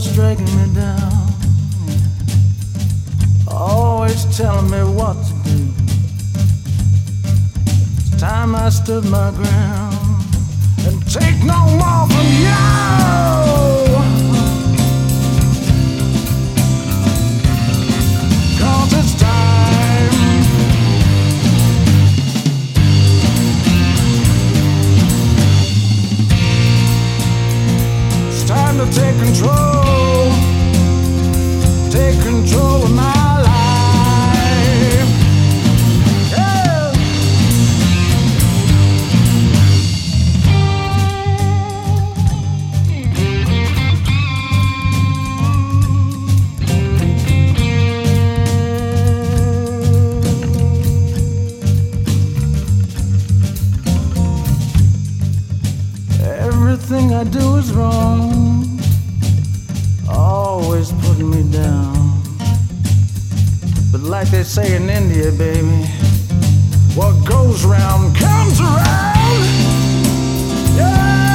always dragging me down, always telling me what to do. It's time I stood my ground and take no more from you. Cause it's time. It's time to take control. Take control of my life. Yeah. Everything I do is wrong, always putting me down. But like they say in India, baby, what goes round comes around. Yeah.